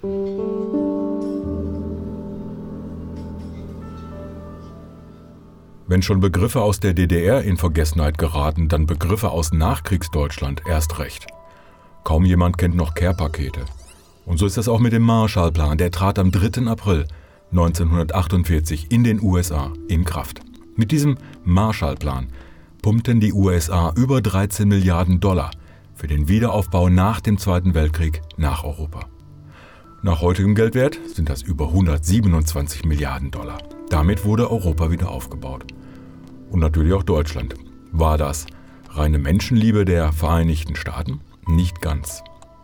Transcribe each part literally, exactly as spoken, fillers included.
Wenn schon Begriffe aus der D D R in Vergessenheit geraten, dann Begriffe aus Nachkriegsdeutschland erst recht. Kaum jemand kennt noch Care-Pakete. Und so ist das auch mit dem Marshallplan. Der trat am dritten April neunzehnhundertachtundvierzig in den U S A in Kraft. Mit diesem Marshallplan pumpten die U S A über dreizehn Milliarden Dollar für den Wiederaufbau nach dem Zweiten Weltkrieg nach Europa. Nach heutigem Geldwert sind das über hundertsiebenundzwanzig Milliarden Dollar. Damit wurde Europa wieder aufgebaut. Und natürlich auch Deutschland. War das reine Menschenliebe der Vereinigten Staaten? Nicht ganz.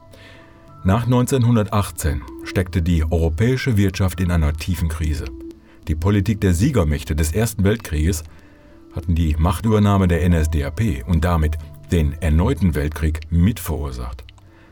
Nach neunzehnhundertachtzehn steckte die europäische Wirtschaft in einer tiefen Krise. Die Politik der Siegermächte des Ersten Weltkrieges hatten die Machtübernahme der N S D A P und damit den erneuten Weltkrieg mitverursacht.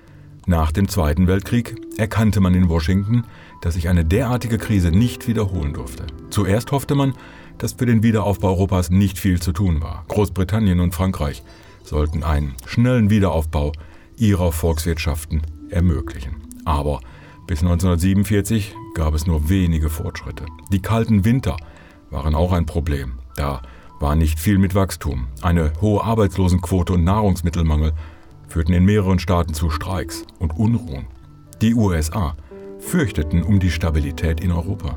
Nach dem Zweiten Weltkrieg erkannte man in Washington, dass sich eine derartige Krise nicht wiederholen durfte. Zuerst hoffte man, dass für den Wiederaufbau Europas nicht viel zu tun war. Großbritannien und Frankreich sollten einen schnellen Wiederaufbau ihrer Volkswirtschaften ermöglichen. Aber bis neunzehnhundertsiebenundvierzig gab es nur wenige Fortschritte. Die kalten Winter waren auch ein Problem. Da war nicht viel mit Wachstum. Eine hohe Arbeitslosenquote und Nahrungsmittelmangel führten in mehreren Staaten zu Streiks und Unruhen. Die U S A fürchteten um die Stabilität in Europa.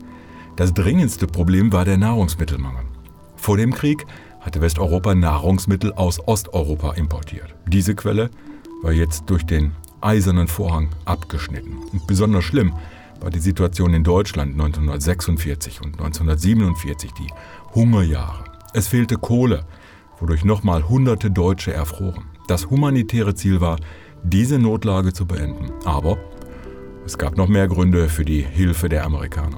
Das dringendste Problem war der Nahrungsmittelmangel. Vor dem Krieg hatte Westeuropa Nahrungsmittel aus Osteuropa importiert. Diese Quelle war jetzt durch den Eisernen Vorhang abgeschnitten. Und besonders schlimm war die Situation in Deutschland neunzehnhundertsechsundvierzig und neunzehnhundertsiebenundvierzig, die Hungerjahre. Es fehlte Kohle, wodurch nochmal hunderte Deutsche erfroren. Das humanitäre Ziel war, diese Notlage zu beenden. Aber es gab noch mehr Gründe für die Hilfe der Amerikaner.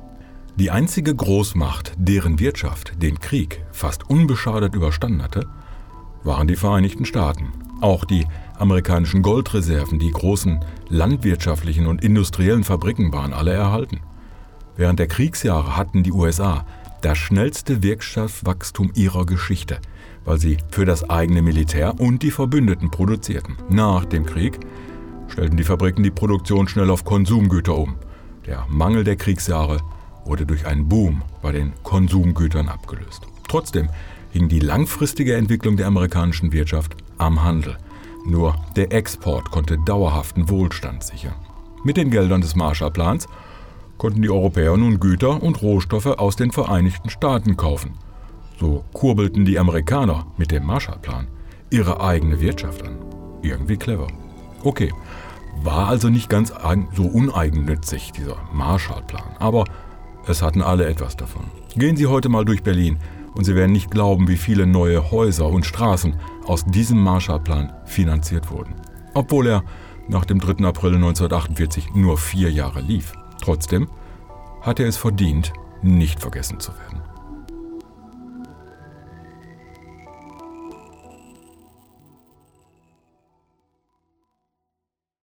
Die einzige Großmacht, deren Wirtschaft den Krieg fast unbeschadet überstanden hatte, waren die Vereinigten Staaten. Auch die amerikanischen Goldreserven, die großen landwirtschaftlichen und industriellen Fabriken waren alle erhalten. Während der Kriegsjahre hatten die U S A das schnellste Wirtschaftswachstum ihrer Geschichte, weil sie für das eigene Militär und die Verbündeten produzierten. Nach dem Krieg stellten die Fabriken die Produktion schnell auf Konsumgüter um. Der Mangel der Kriegsjahre wurde durch einen Boom bei den Konsumgütern abgelöst. Trotzdem hing die langfristige Entwicklung der amerikanischen Wirtschaft am Handel. Nur der Export konnte dauerhaften Wohlstand sichern. Mit den Geldern des Marshallplans konnten die Europäer nun Güter und Rohstoffe aus den Vereinigten Staaten kaufen. So kurbelten die Amerikaner mit dem Marshallplan ihre eigene Wirtschaft an. Irgendwie clever. Okay, war also nicht ganz so uneigennützig, dieser Marshallplan. Aber es hatten alle etwas davon. Gehen Sie heute mal durch Berlin und Sie werden nicht glauben, wie viele neue Häuser und Straßen aus diesem Marshallplan finanziert wurden. Obwohl er nach dem dritten April neunzehnhundertachtundvierzig nur vier Jahre lief. Trotzdem hat er es verdient, nicht vergessen zu werden.